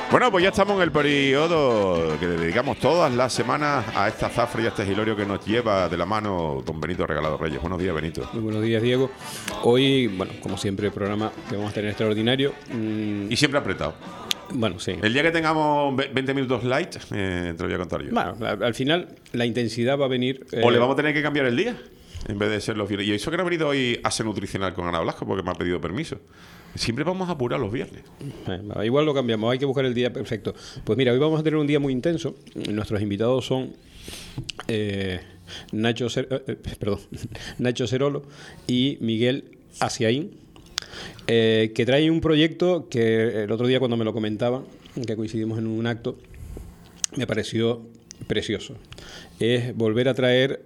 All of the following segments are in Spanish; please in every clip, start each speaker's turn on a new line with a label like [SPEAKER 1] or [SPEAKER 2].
[SPEAKER 1] Bueno, pues ya estamos en el periodo que dedicamos todas las semanas a esta zafra y a este gilorio que nos lleva de la mano don Benito Regalado Reyes. Buenos días, Benito.
[SPEAKER 2] Muy buenos días, Diego. Hoy, bueno, como siempre, el programa que vamos a tener extraordinario.
[SPEAKER 1] Y siempre apretado.
[SPEAKER 2] Bueno, sí.
[SPEAKER 1] El día que tengamos 20 minutos light, te lo voy a contar yo.
[SPEAKER 2] Bueno, al final la intensidad va a venir...
[SPEAKER 1] O le vamos a tener que cambiar el día, en vez de ser los viernes. Y eso que no ha venido hoy a ser nutricional con Ana Blasco, porque me ha pedido permiso. Siempre vamos a apurar los viernes.
[SPEAKER 2] Igual lo cambiamos, hay que buscar el día perfecto. Pues mira, hoy vamos a tener un día muy intenso. Nuestros invitados son Nacho Cerolo y Miguel Asiaín, que traen un proyecto que el otro día cuando me lo comentaban, que coincidimos en un acto, me pareció precioso. Es volver a traer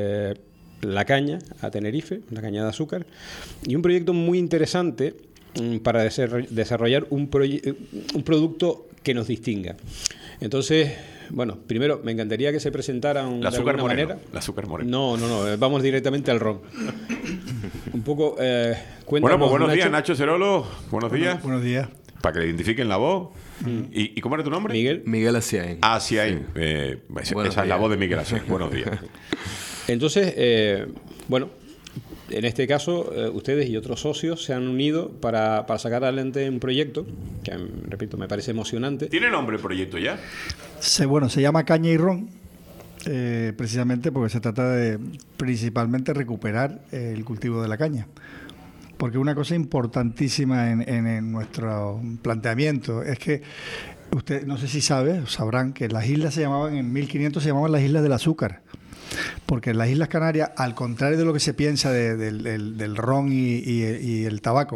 [SPEAKER 2] la caña a Tenerife, la caña de azúcar, y un proyecto muy interesante para desarrollar un producto que nos distinga. Entonces, bueno, primero me encantaría que se presentaran de alguna manera.
[SPEAKER 1] El azúcar moreno.
[SPEAKER 2] No, vamos directamente al ron. Un poco, cuéntanos.
[SPEAKER 1] Bueno, pues buenos
[SPEAKER 2] Nacho.
[SPEAKER 1] días, Nacho Cerolo. Buenos días.
[SPEAKER 3] Buenos días.
[SPEAKER 1] Para que le identifiquen la voz. ¿Y cómo era tu nombre?
[SPEAKER 2] Miguel
[SPEAKER 4] Asiaín.
[SPEAKER 1] Asiaín. Esa es la voz de Miguel Asiaín. Buenos días.
[SPEAKER 2] Entonces, bueno, en este caso, ustedes y otros socios se han unido para sacar adelante un proyecto que, repito, me parece emocionante.
[SPEAKER 1] ¿Tiene nombre el proyecto ya?
[SPEAKER 3] Se llama Caña y Ron, precisamente porque se trata de principalmente recuperar el cultivo de la caña. Porque una cosa importantísima en nuestro planteamiento es que usted, no sé si sabrán que las islas en 1500 se llamaban las Islas del Azúcar. Porque en las Islas Canarias, al contrario de lo que se piensa del ron y el tabaco,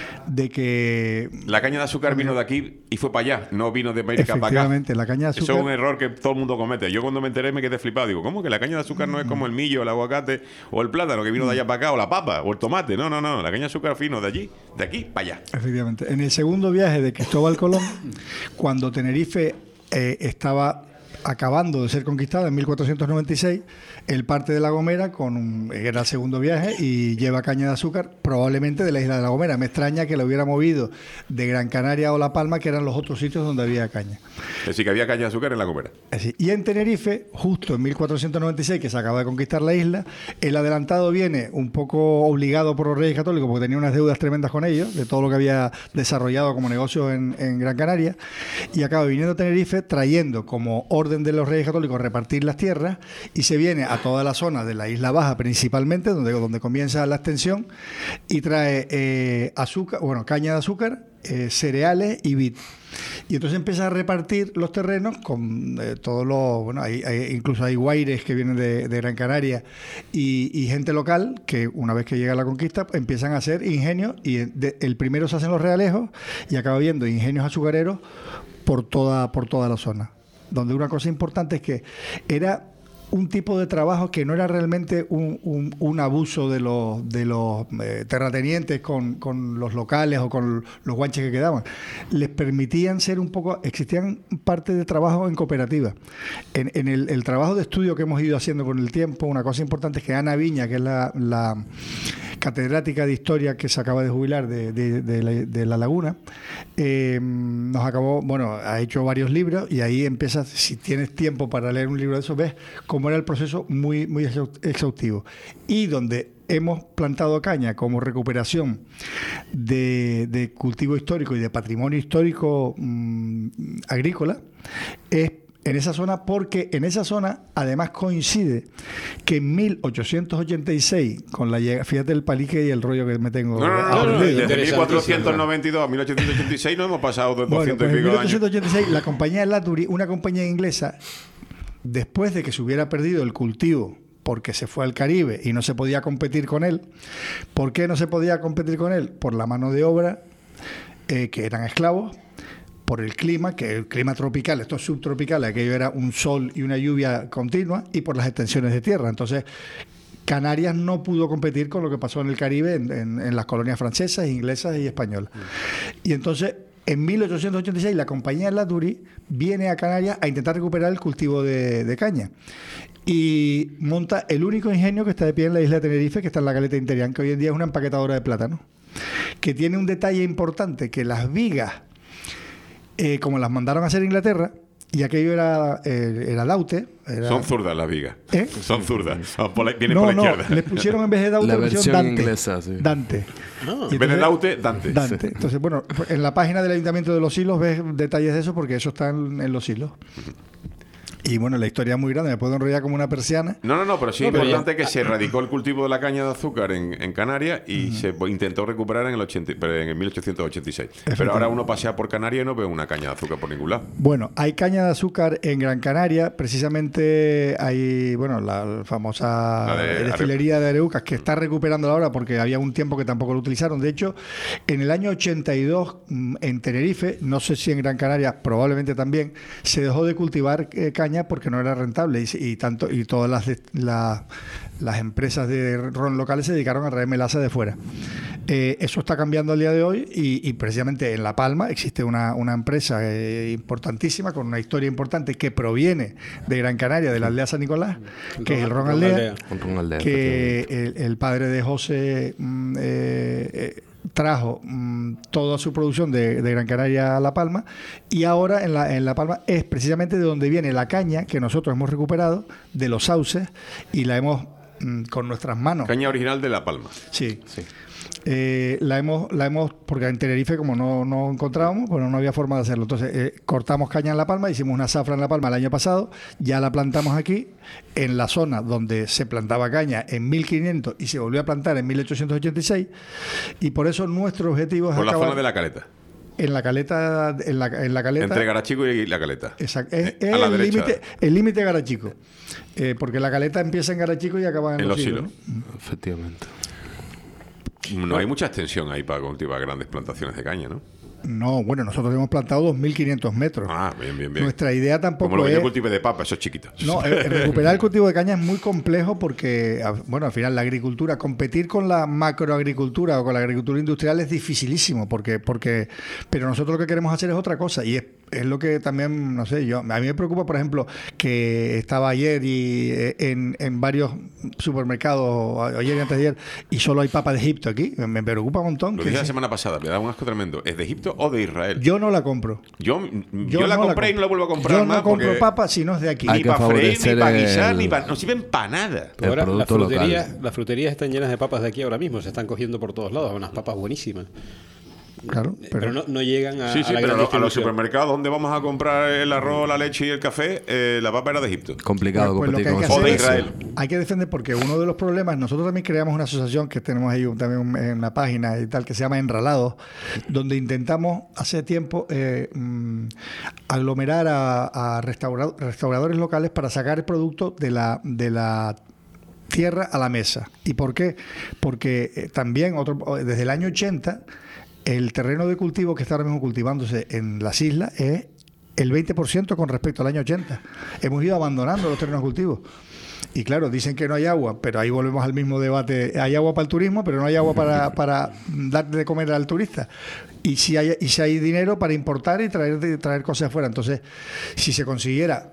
[SPEAKER 3] de que...
[SPEAKER 1] La caña de azúcar vino de aquí y fue para allá, no vino de América para acá.
[SPEAKER 3] Efectivamente, la caña de azúcar...
[SPEAKER 1] Eso es un error que todo el mundo comete. Yo cuando me enteré me quedé flipado. Digo, ¿cómo que la caña de azúcar no es como el millo, el aguacate o el plátano que vino de allá para acá, o la papa, o el tomate? No. La caña de azúcar vino de aquí para allá.
[SPEAKER 3] Efectivamente. En el segundo viaje de Cristóbal Colón, cuando Tenerife estaba acabando de ser conquistada en 1496, él parte de La Gomera era el segundo viaje y lleva caña de azúcar probablemente de la isla de La Gomera. Me extraña que lo hubiera movido de Gran Canaria o La Palma, que eran los otros sitios donde había caña.
[SPEAKER 1] Es decir, que había caña de azúcar en La Gomera.
[SPEAKER 3] Y en Tenerife, justo en 1496, que se acaba de conquistar la isla, el adelantado viene un poco obligado por los Reyes Católicos, porque tenía unas deudas tremendas con ellos, de todo lo que había desarrollado como negocio en Gran Canaria, y acaba viniendo a Tenerife trayendo como orden de los Reyes Católicos repartir las tierras, y se viene a toda la zona de la Isla Baja principalmente, donde comienza la extensión, y trae caña de azúcar, cereales y vid. Y entonces empieza a repartir los terrenos con todos los... Bueno, incluso hay guaires que vienen de Gran Canaria y gente local que una vez que llega la conquista empiezan a hacer ingenios, y el primero se hacen los realejos y acaba habiendo ingenios azucareros por toda la zona. Donde una cosa importante es que era un tipo de trabajo que no era realmente un abuso de los terratenientes con los locales o con los guanches que quedaban. Les permitían ser un poco... Existían parte de trabajo en cooperativa. En el trabajo de estudio que hemos ido haciendo con el tiempo, una cosa importante es que Ana Viña, que es la catedrática de historia que se acaba de jubilar de La Laguna, ha hecho varios libros, y ahí empiezas, si tienes tiempo para leer un libro de esos, ves cómo era el proceso muy, muy exhaustivo. Y donde hemos plantado caña como recuperación de cultivo histórico y de patrimonio histórico agrícola, es en esa zona, porque en esa zona además coincide que en 1886, con la llegada, fíjate el palique y el rollo que me tengo
[SPEAKER 1] aprendido. Desde 1492 a 1886 no hemos pasado de 200
[SPEAKER 3] pues
[SPEAKER 1] y pico
[SPEAKER 3] en
[SPEAKER 1] años.
[SPEAKER 3] 1886 la compañía Laturi, una compañía inglesa, después de que se hubiera perdido el cultivo porque se fue al Caribe y no se podía competir con él. ¿Por qué no se podía competir con él? Por la mano de obra, que eran esclavos, por el clima, que el clima tropical, esto es subtropical, aquello era un sol y una lluvia continua, y por las extensiones de tierra. Entonces, Canarias no pudo competir con lo que pasó en el Caribe, en las colonias francesas, inglesas y españolas. Y entonces, en 1886, la compañía Laturi viene a Canarias a intentar recuperar el cultivo de caña. Y monta el único ingenio que está de pie en la isla de Tenerife, que está en la Caleta Interior, que hoy en día es una empaquetadora de plátano, que tiene un detalle importante, que las vigas como las mandaron a hacer a Inglaterra, y aquello era Daute.
[SPEAKER 1] Son zurdas las vigas. Son zurdas. Vienen
[SPEAKER 3] No,
[SPEAKER 1] por la izquierda.
[SPEAKER 3] les pusieron en vez de Daute,
[SPEAKER 4] La
[SPEAKER 3] le pusieron
[SPEAKER 4] versión
[SPEAKER 3] Dante.
[SPEAKER 4] inglesa, sí.
[SPEAKER 3] Dante.
[SPEAKER 1] En vez de Daute, Dante.
[SPEAKER 3] Dante. Entonces, bueno, en la página del Ayuntamiento de Los Silos ves detalles de eso porque eso está en Los Silos. Y bueno, la historia es muy grande, me puedo enrollar como una persiana.
[SPEAKER 1] No, pero sí es importante que se erradicó el cultivo de la caña de azúcar en Canarias y se intentó recuperar en el 1886. Pero ahora uno pasea por Canarias y no ve una caña de azúcar por ningún lado.
[SPEAKER 3] Bueno, hay caña de azúcar en Gran Canaria, precisamente hay, bueno, la famosa
[SPEAKER 1] La de
[SPEAKER 3] destilería de Areucas, que está recuperando ahora porque había un tiempo que tampoco lo utilizaron. De hecho, en el año 82, en Tenerife, no sé si en Gran Canaria, probablemente también, se dejó de cultivar caña porque no era rentable y todas las empresas de ron locales se dedicaron a traer melaza de fuera. Eso está cambiando al día de hoy y precisamente en La Palma existe una empresa importantísima con una historia importante que proviene de Gran Canaria, de la aldea San Nicolás, que es el Ron Aldea, que el padre de José trajo toda su producción de Gran Canaria a La Palma, y ahora en La Palma es precisamente de donde viene la caña que nosotros hemos recuperado de los sauces y la hemos con nuestras manos.
[SPEAKER 1] Caña original de La Palma.
[SPEAKER 3] Sí. La hemos porque en Tenerife como no encontrábamos, bueno, no había forma de hacerlo. Entonces cortamos caña en La Palma, hicimos una zafra en La Palma el año pasado, ya la plantamos aquí en la zona donde se plantaba caña en 1500 y se volvió a plantar en 1886, y por eso nuestro objetivo es
[SPEAKER 1] por la zona de La Caleta.
[SPEAKER 3] En la caleta, en la caleta.
[SPEAKER 1] Entre Garachico y La Caleta.
[SPEAKER 3] Exacto. Es
[SPEAKER 1] a la derecha.
[SPEAKER 3] El límite de Garachico. Porque la caleta empieza en Garachico y acaba en Los Silos, ¿no?
[SPEAKER 4] Efectivamente.
[SPEAKER 1] No hay mucha extensión ahí para cultivar grandes plantaciones de caña, ¿no?
[SPEAKER 3] No, bueno, nosotros hemos plantado 2.500 metros.
[SPEAKER 1] Ah, bien.
[SPEAKER 3] Nuestra idea tampoco
[SPEAKER 1] como lo que
[SPEAKER 3] es...
[SPEAKER 1] yo cultive de papa, eso es chiquito.
[SPEAKER 3] No, recuperar el cultivo de caña es muy complejo porque, bueno, al final la agricultura, competir con la macroagricultura o con la agricultura industrial es dificilísimo pero nosotros lo que queremos hacer es otra cosa y es lo que también, no sé, a mí me preocupa, por ejemplo, que estaba ayer y en varios supermercados, ayer y antes de ayer, y solo hay papa de Egipto aquí. Me preocupa un montón.
[SPEAKER 1] Lo dije la semana pasada, me da un asco tremendo. ¿Es de Egipto o de Israel?
[SPEAKER 3] Yo no la compro.
[SPEAKER 1] Yo la compré y no la vuelvo a comprar
[SPEAKER 3] yo
[SPEAKER 1] más.
[SPEAKER 3] No compro papa si no es de aquí.
[SPEAKER 1] Ni para freír, ni para guisar, no sirven para nada.
[SPEAKER 2] Ahora las fruterías están llenas de papas de aquí ahora mismo, se están cogiendo por todos lados, unas papas buenísimas.
[SPEAKER 3] Claro,
[SPEAKER 2] pero no llegan a,
[SPEAKER 1] sí,
[SPEAKER 2] a la gran
[SPEAKER 1] pero a los supermercados donde vamos a comprar el arroz, la leche y el café, la papa era de Egipto.
[SPEAKER 4] Complicado competir con
[SPEAKER 1] eso. O de Israel.
[SPEAKER 3] Hay que defender porque uno de los problemas, nosotros también creamos una asociación que tenemos ahí también en la página y tal, que se llama Enralados, donde intentamos hace tiempo aglomerar a restauradores locales para sacar el producto de la tierra a la mesa. ¿Y por qué? Porque también desde el año 80 el terreno de cultivo que está ahora mismo cultivándose en las islas es el 20% con respecto al año 80. Hemos ido abandonando los terrenos de cultivo. Y claro, dicen que no hay agua, pero ahí volvemos al mismo debate. Hay agua para el turismo, pero no hay agua para dar de comer al turista. Y si hay dinero para importar y traer cosas afuera. Entonces, si se consiguiera...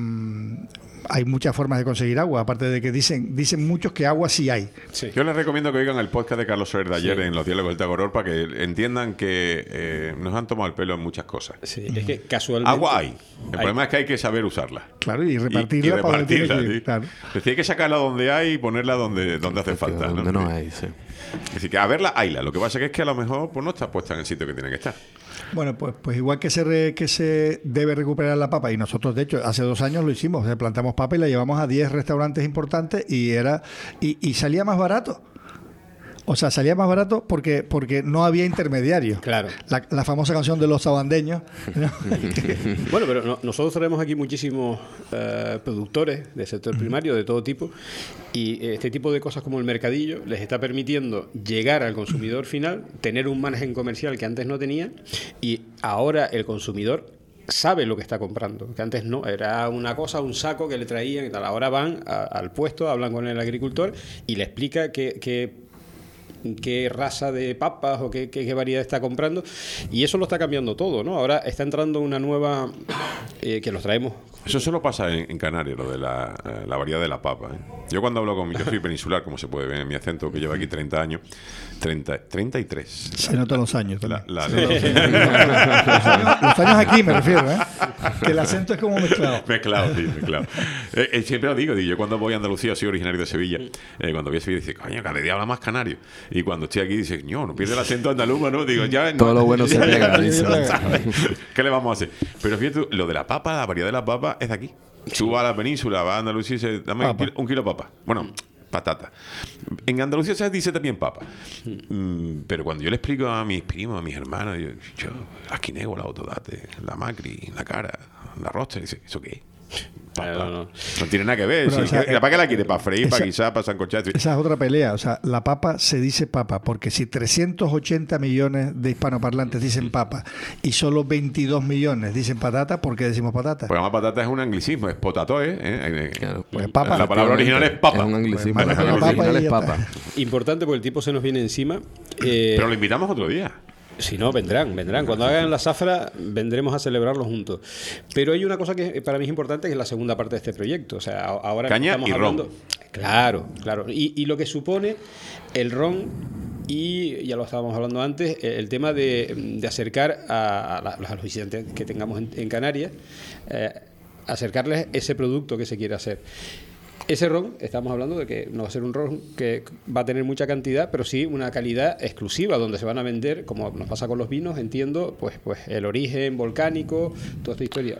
[SPEAKER 3] hay muchas formas de conseguir agua, aparte de que dicen muchos que agua sí hay.
[SPEAKER 1] Sí. Yo les recomiendo que oigan el podcast de Carlos Soler de ayer en los diálogos del Tagoror para que entiendan que nos han tomado el pelo en muchas cosas.
[SPEAKER 2] Sí, es que casualmente...
[SPEAKER 1] Agua hay. El problema es que hay que saber usarla.
[SPEAKER 3] Claro, y repartirla.
[SPEAKER 1] Y repartirla,
[SPEAKER 3] para claro.
[SPEAKER 1] Es decir, hay que sacarla donde hay y ponerla donde hace falta.
[SPEAKER 4] Donde no hay, sí.
[SPEAKER 1] Es decir, que a verla, hayla. Lo que pasa es que a lo mejor pues no está puesta en el sitio que tiene que estar.
[SPEAKER 3] Bueno, pues igual que se debe recuperar la papa, y nosotros de hecho hace 2 años lo hicimos, plantamos papa y la llevamos a 10 restaurantes importantes y salía más barato. O sea, salía más barato porque no había intermediarios.
[SPEAKER 2] Claro.
[SPEAKER 3] La famosa canción de los sabandeños, ¿no?
[SPEAKER 2] Bueno, pero nosotros tenemos aquí muchísimos productores del sector primario de todo tipo, y este tipo de cosas como el mercadillo les está permitiendo llegar al consumidor final, tener un margen comercial que antes no tenía, y ahora el consumidor sabe lo que está comprando, que antes no, era una cosa, un saco que le traían y tal. Ahora van al puesto, hablan con el agricultor y le explica que qué raza de papas o qué variedad está comprando, y eso lo está cambiando todo, ¿no? Ahora está entrando una nueva que los traemos.
[SPEAKER 1] Eso solo pasa en Canarias, lo de la variedad de la papa, ¿eh? Yo cuando hablo con yo soy peninsular, como se puede ver en mi acento, que lleva aquí 30 años, 33.
[SPEAKER 3] Se notan los años también.
[SPEAKER 1] Los
[SPEAKER 3] años aquí me refiero, ¿eh? Que el acento es como mezclado.
[SPEAKER 1] Mezclado. Siempre lo digo, yo cuando voy a Andalucía, soy originario de Sevilla, cuando voy a Sevilla dice, coño, cada día habla más canario. Y cuando estoy aquí dice, no pierde el acento andaluz, ¿no? Digo, ya...
[SPEAKER 4] Todo lo bueno se pega, dice.
[SPEAKER 1] ¿Qué le vamos a hacer? Pero fíjate, lo de la papa, la variedad de la papa es de aquí. Tú vas a la península, vas a Andalucía y dices, dame un kilo de papa. Bueno, patata. En Andalucía se dice también papa. Pero cuando yo le explico a mis primos, a mis hermanos, yo la quinego, la autodate, la macri, la cara, la rostra, dice, ¿eso qué es? Papa. No tiene nada que ver.
[SPEAKER 3] Pero,
[SPEAKER 1] sí, ¿para qué la quiere? ¿Para freír? ¿Para guisar? ¿Para sancochar?
[SPEAKER 3] Esa es otra pelea. O sea, la papa se dice papa, porque si 380 millones de hispanoparlantes dicen papa y solo 22 millones dicen patata, ¿por qué decimos patata?
[SPEAKER 1] Porque además patata es un anglicismo, es potatoe.
[SPEAKER 4] Claro.
[SPEAKER 3] Pues papa.
[SPEAKER 1] La palabra original es papa.
[SPEAKER 4] Es un anglicismo.
[SPEAKER 3] Pues,
[SPEAKER 4] La palabra original es papa.
[SPEAKER 2] Importante porque el tipo se nos viene encima.
[SPEAKER 1] Pero lo invitamos otro día.
[SPEAKER 2] Si no, vendrán. Cuando hagan la zafra, vendremos a celebrarlo juntos. Pero hay una cosa que para mí es importante, que es la segunda parte de este proyecto. O sea, ahora
[SPEAKER 1] caña
[SPEAKER 2] estamos
[SPEAKER 1] y
[SPEAKER 2] hablando...
[SPEAKER 1] ron.
[SPEAKER 2] Claro. Y lo que supone el ron, y ya lo estábamos hablando antes, el tema de acercar a los visitantes que tengamos en Canarias, acercarles ese producto que se quiere hacer. Ese ron, estamos hablando de que no va a ser un ron que va a tener mucha cantidad, pero sí una calidad exclusiva, donde se van a vender, como nos pasa con los vinos, entiendo, pues el origen volcánico, toda esta historia.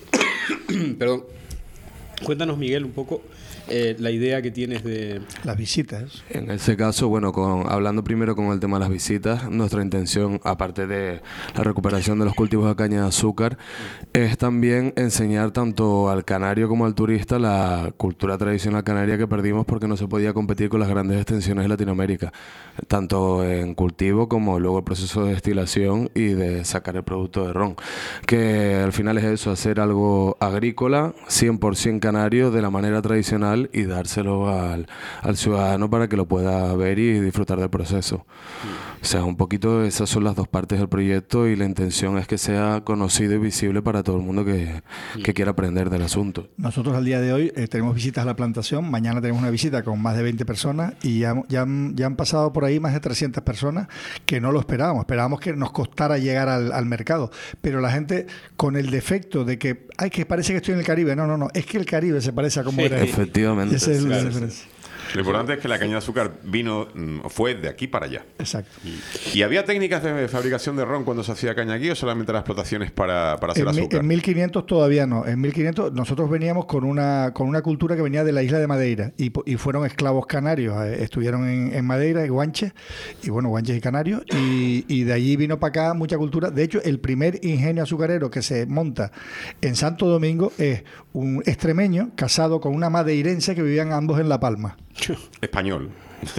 [SPEAKER 2] Perdón. Cuéntanos, Miguel, un poco la idea que tienes de...
[SPEAKER 3] Las visitas.
[SPEAKER 4] En ese caso, bueno, hablando primero con el tema de las visitas, nuestra intención, aparte de la recuperación de los cultivos de caña de azúcar, es también enseñar tanto al canario como al turista la cultura tradicional canaria que perdimos porque no se podía competir con las grandes extensiones de Latinoamérica, tanto en cultivo como luego el proceso de destilación y de sacar el producto de ron, que al final es eso, hacer algo agrícola, 100% canario, de la manera tradicional, y dárselo al ciudadano para que lo pueda ver y disfrutar del proceso. O sea, un poquito esas son las dos partes del proyecto, y la intención es que sea conocido y visible para todo el mundo que quiera aprender del asunto.
[SPEAKER 3] Nosotros al día de hoy tenemos visitas a la plantación. Mañana tenemos una visita con más de 20 personas y ya han pasado por ahí más de 300 personas, que no lo esperábamos. Esperábamos que nos costara llegar al mercado. Pero la gente, con el defecto de que parece que estoy en el Caribe. No, es que el Caribe se parece a como era.
[SPEAKER 4] Efectivamente.
[SPEAKER 3] Esa es la diferencia.
[SPEAKER 1] Lo importante es que la caña de azúcar fue de aquí para allá.
[SPEAKER 3] Exacto.
[SPEAKER 1] ¿Y había técnicas de fabricación de ron cuando se hacía caña aquí, o solamente las explotaciones para hacer azúcar?
[SPEAKER 3] En 1500 todavía no. En 1500 nosotros veníamos con una cultura que venía de la isla de Madeira y fueron esclavos canarios. Estuvieron en Madeira y Guanches, Guanches y Canarios, y de allí vino para acá mucha cultura. De hecho, el primer ingenio azucarero que se monta en Santo Domingo es un extremeño casado con una madeirense que vivían ambos en La Palma.
[SPEAKER 1] Español.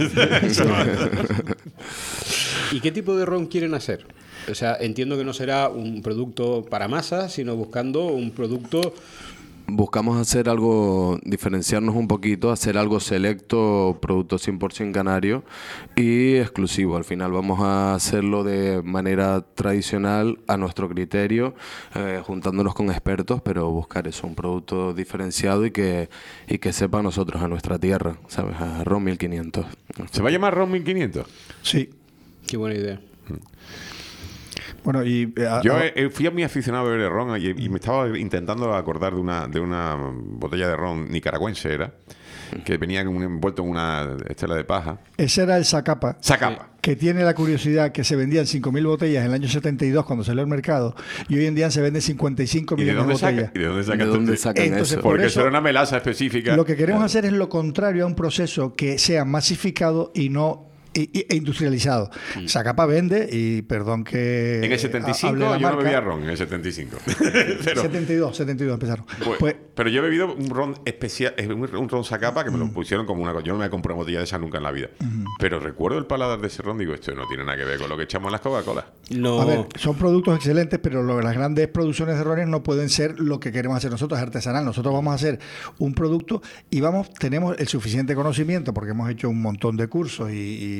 [SPEAKER 2] ¿Y qué tipo de ron quieren hacer? O sea, entiendo que no será un producto para masas, sino buscando un producto...
[SPEAKER 4] Buscamos hacer algo, diferenciarnos un poquito, hacer algo selecto, producto 100% canario y exclusivo. Al final vamos a hacerlo de manera tradicional, a nuestro criterio, juntándonos con expertos, pero buscar eso, un producto diferenciado y que sepa a nosotros, a nuestra tierra, ¿sabes? A Ron 1500.
[SPEAKER 1] ¿Se va a llamar Ron 1500?
[SPEAKER 3] Sí.
[SPEAKER 2] Qué buena idea.
[SPEAKER 3] Bueno,
[SPEAKER 1] yo fui muy aficionado a beber el ron y me estaba intentando acordar de una botella de ron nicaragüense, que venía envuelto en una estela de paja.
[SPEAKER 3] Ese era el Zacapa. Que tiene la curiosidad que se vendían 5.000 botellas en el año 72 cuando salió al mercado, y hoy en día se venden 55 millones de botellas.
[SPEAKER 1] ¿Y de dónde sacan
[SPEAKER 3] Entonces,
[SPEAKER 1] eso? Porque eso era una melaza específica.
[SPEAKER 3] Lo que queremos hacer es lo contrario a un proceso que sea masificado y no industrializado. Zacapa vende, y perdón que...
[SPEAKER 1] En el 75 yo no bebía ron, en el 75.
[SPEAKER 3] Pero, 72 empezaron.
[SPEAKER 1] Pero yo he bebido un ron especial, un ron Zacapa, que me lo pusieron como una cosa. Yo no me compré una botella de esa nunca en la vida. Pero recuerdo el paladar de ese ron, digo, esto no tiene nada que ver con lo que echamos en las Coca-Cola.
[SPEAKER 2] No.
[SPEAKER 3] A ver, son productos excelentes, pero las grandes producciones de rones no pueden ser lo que queremos hacer nosotros, artesanal. Nosotros vamos a hacer un producto y tenemos el suficiente conocimiento, porque hemos hecho un montón de cursos y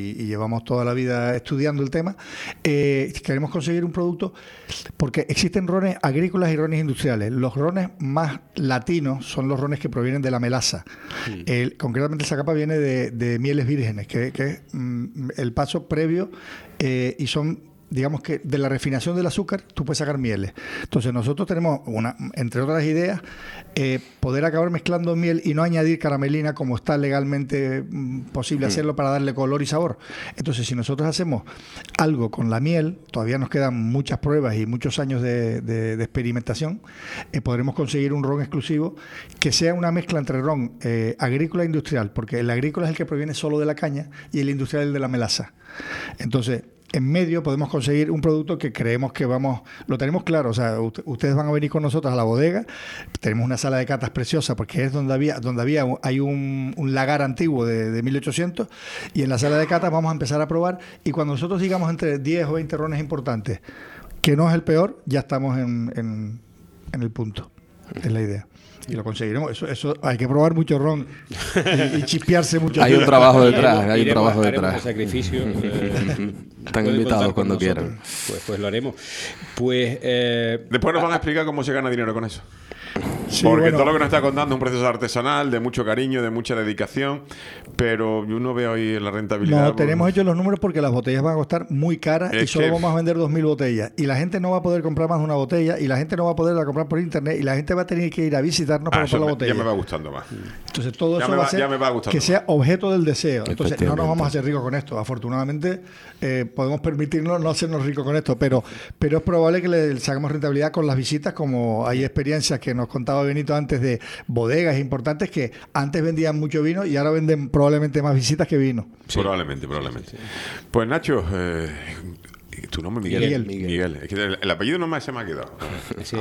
[SPEAKER 3] y llevamos toda la vida estudiando el tema, queremos conseguir un producto porque existen rones agrícolas y rones industriales. Los rones más latinos son los rones que provienen de la melaza. Concretamente esa capa viene de mieles vírgenes, que es el paso previo y son... Digamos que de la refinación del azúcar tú puedes sacar mieles. Entonces nosotros tenemos, entre otras ideas, poder acabar mezclando miel y no añadir caramelina como está legalmente posible hacerlo para darle color y sabor. Entonces si nosotros hacemos algo con la miel, todavía nos quedan muchas pruebas y muchos años de experimentación, podremos conseguir un ron exclusivo que sea una mezcla entre ron agrícola e industrial, porque el agrícola es el que proviene solo de la caña y el industrial es el de la melaza. Entonces en medio podemos conseguir un producto que creemos que lo tenemos claro, o sea, ustedes van a venir con nosotros a la bodega, tenemos una sala de catas preciosa porque es hay un lagar antiguo de 1800 y en la sala de catas vamos a empezar a probar y cuando nosotros digamos entre 10 o 20 rones importantes, que no es el peor, ya estamos en el punto, es la idea. Y lo conseguiremos. Eso hay que probar mucho ron y chispearse mucho.
[SPEAKER 4] Hay un trabajo detrás,
[SPEAKER 2] haremos el sacrificio.
[SPEAKER 4] Están invitados cuando quieran.
[SPEAKER 2] Pues lo haremos. Pues
[SPEAKER 1] después nos van a explicar cómo se gana dinero con eso.
[SPEAKER 3] Sí,
[SPEAKER 1] porque
[SPEAKER 3] bueno,
[SPEAKER 1] todo lo que nos está contando es un proceso artesanal, de mucho cariño, de mucha dedicación, pero yo no veo ahí la rentabilidad.
[SPEAKER 3] No, tenemos hechos los números porque las botellas van a costar muy caras y solo vamos a vender 2.000 botellas. Y la gente no va a poder comprar más de una botella y la gente no va a poderla comprar por internet y la gente va a tener que ir a visitarnos para comprar la botella.
[SPEAKER 1] Ya me va gustando más.
[SPEAKER 3] Entonces todo eso va a ser que sea objeto del deseo. Entonces no nos vamos a hacer ricos con esto. Afortunadamente podemos permitirnos no hacernos ricos con esto, pero es probable que le saquemos rentabilidad con las visitas, como hay experiencias que nos contaba Benito antes de bodegas importantes que antes vendían mucho vino y ahora venden probablemente más visitas que vino.
[SPEAKER 1] Sí. Probablemente. Sí. Pues Nacho, tu nombre Miguel. Es que el apellido no se me ha quedado.
[SPEAKER 2] Sí.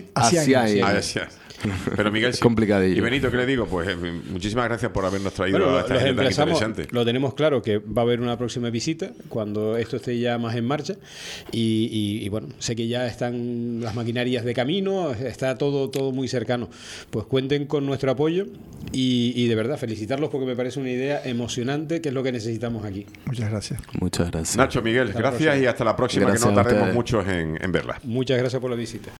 [SPEAKER 1] Así. Pero Miguel, sí.
[SPEAKER 4] Complicadillo.
[SPEAKER 1] Y Benito, ¿qué le digo? Pues muchísimas gracias por habernos traído a esta gente tan interesante.
[SPEAKER 2] Lo tenemos claro que va a haber una próxima visita cuando esto esté ya más en marcha y bueno, sé que ya están las maquinarias de camino, está todo muy cercano. Pues cuenten con nuestro apoyo y de verdad felicitarlos porque me parece una idea emocionante que es lo que necesitamos aquí.
[SPEAKER 3] Muchas gracias.
[SPEAKER 4] Muchas gracias.
[SPEAKER 1] Nacho, Miguel, gracias y hasta la próxima,
[SPEAKER 4] Gracias
[SPEAKER 1] que no tardemos
[SPEAKER 4] ustedes.
[SPEAKER 1] mucho en verla.
[SPEAKER 2] Muchas gracias por la visita.